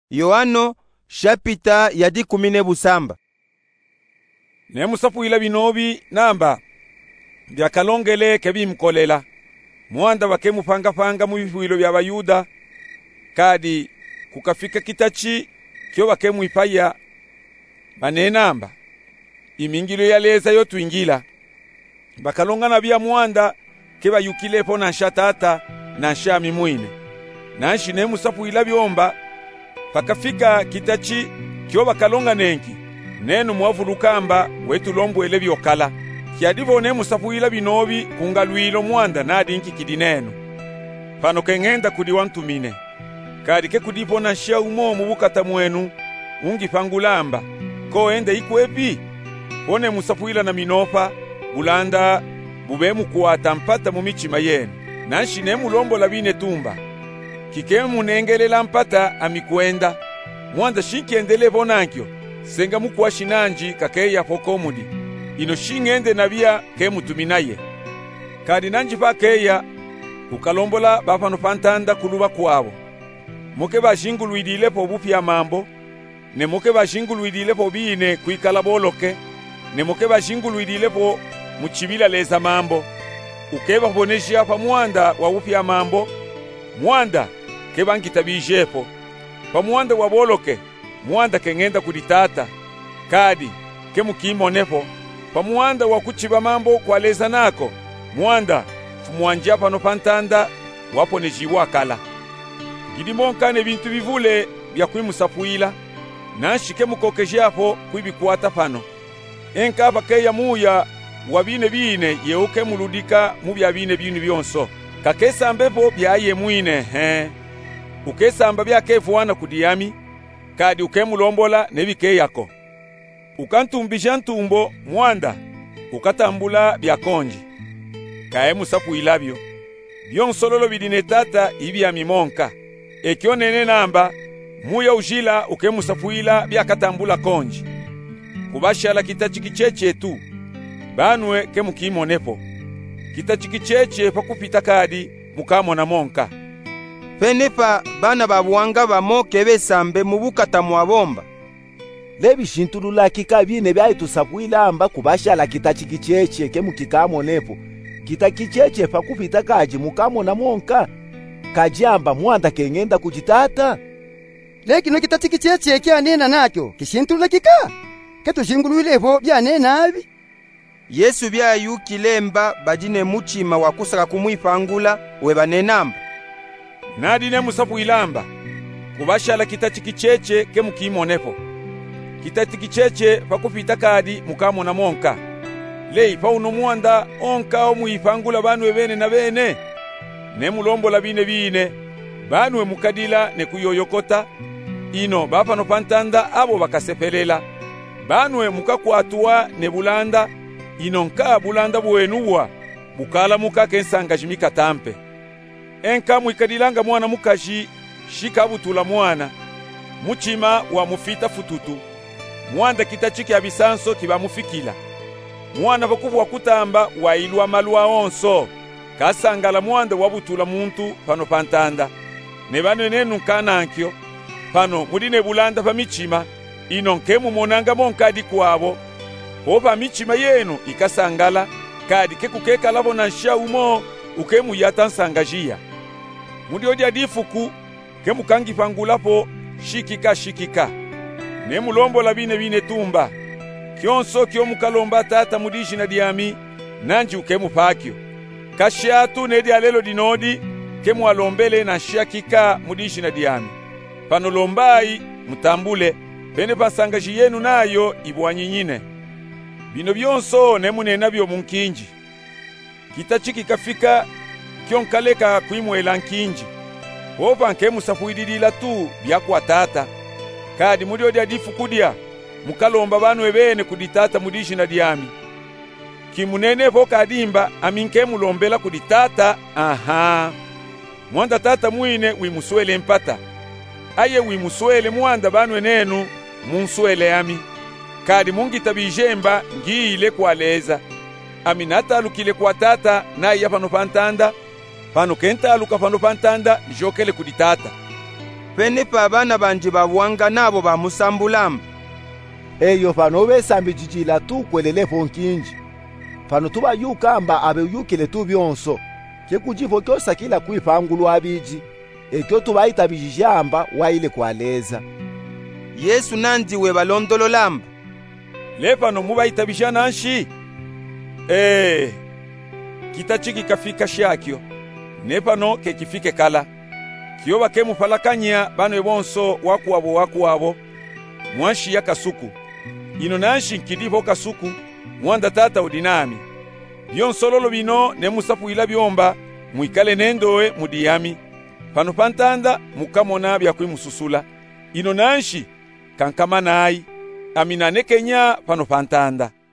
Yohano shapita ya 17. Nemusapuila binobi namba byakalongele kebimkolela mwanda bakemupanga mu bifuilo bya Bayuda kadi kukafika kitachi kyo bakemwipaya banenamba imingilo ya leza yo twingila bakalongana bya mwanda kebayukilepo na shatata na shami mwine nanshi nemusapuila byomba pakafika kitachi kyo bakalonga nenki nenu mwavulukamba wetu lombwele byokala kyadivo nemusapuila binobi kungalwilo mwanda nadinki kidinenu pano kengenda kudi wantumine kadi ke kudipo na shia umo mubukata mwenu ungipangulamba ko ende ikwepi one musapuila na minopa bulanda bubemu kuwata mpata mumichima yenu nanshi nemulombo labine tumba kikemu nengelela mpata amikwenda mwanda shinkiendele bonankyo senga mukuwa shinanji kakeya pokomudi ino shingende nabia kemutuminaye kadi nanji pakeya ukalombola bapano pantanda kuluba kwabo muke bashingulwidilepo bupya mambo ne muke bashingulwidilepo bine kuikala boloke ne muke bashingulwidilepo muchibila leza mambo ukeba bonesha pa mwanda wa bupya mambo mwanda kebangitabishepo pa mwanda wa boloke mwanda kengenda kuditata kadi kemukimonepo pa mwanda wa kuchiba mambo kwa leza nako mwanda fumwanja pano pantanda wapo nejiwa kala gidimonka bintu bivule bya kwimusapuila nanshike mukokejapo kwibikuata pano enka bakeya muya wabine bine yeuke muludika mu bya bine binu byonso kakesa mbepo byaye mwine ukesamba byakefuana kudiyami kadi ukemulombola nebike yako ukantumbisha ntumbo mwanda ukatambula byakonji kae musapuila byo byonsololo bidinetata ibya mimonka ekyonene namba muya ujila ukemusapuila byakatambula konji kubashala kitachikicheche tu banwe kemukimonepo kitachikicheche pakupita kadi mukamona monka penepa bana babuwanga bamoke besambe mubukata mwabomba lebi shintulula kika bine byaitusapuila amba kubashala kitachikicheche kemukikamonepo kitakicheche pakupita kaji mukamona monka kajamba mwanda kengenda kujitata lekino kitachikicheche kyanena nakyo kishintulula kika ketushingulwilepo byanena abi Yesu byayukilemba bajine muchima wakusaka kumwipangula webanenamba nadi nemusapuilamba kubashala kitachikicheche kemukimonepo kitachikicheche pakupita kadi mukamona monka lei pauno mwanda onka omwipangula banwe bene na bene nemulombola bine banwe mukadila nekuyoyokota ino bapano pantanda abo bakasepelela banwe mukakwatuwa ne bulanda ino nka bulanda bwenuwa bukala mukakensanga jimika tampe enka mwikadilanga mwana mukaji shikabutula mwana muchima wa mufita fututu mwanda kitachiki abisanso kibamufikila mwana bakubu wakutamba wailwa malwa onso kasangala mwanda wabutula muntu pano pantanda ne banwe nenu kanankyo pano mudine bulanda pa michima ino nkemu monanga monkadi kwabo opa michima yenu ikasangala kadi kekukeka labo na shaumo ukemu yatansangajia mudio dia difuku kemu kangi pangulapo shikika nemulombo la bine tumba kyonso kyo mukalomba tata mudishi na diami nanji ukemu pakyo kashiatu nedi alelo dinodi kemu alombele na shakika mudishi na diami panolombai mutambule pene pasangaji yenu nayo ibwanyinyine bino byonso nemunena byo munkinji kitachiki kafika kyonkaleka kwimwela nkinji opa nkemu sapuidilila tu byakwa tata kadi mudio dia difukudia mukalomba banwe bene kuditata mudishi na diami kimunene po kadimba aminkemu lombela kuditata mwanda tata mwine wimuswele mpata aye wimuswele mwanda banwe nenu munswele ami kadi mungitabijemba ngiile kwaleza aminata alukile kwa tata na iya pano pantanda pano kenta aluka pano pantanda njokele kuditata penepa bana banji babuwanga nabo bamusambulamba. Eyo pano besambi jijila tukwelelepo nkinji. Pano tubayukamba abeyukile tu byonso. Kekujivo kyosa kila kuipangulu abiji. Ekyo tubayita bijijamba waile kwaleza. Yesu nandiwe balondololamba. Lepano mubayita bijananshi. Kitachi kikafika shakyo. Nepano kekifike kala. Kiyo bakemupalakanya bano ebonso wakuwabo. Mwanshi ya kasuku. Ino nanshi nkidivo kasuku. Mwanda tata udinami. Byonsololo bino ne musapuila byomba. Muikale nendoe mudiyami. Pano pantanda mukamona byakwimususula. Ino nanshi kankama nayi. Amina nekenya pano pantanda.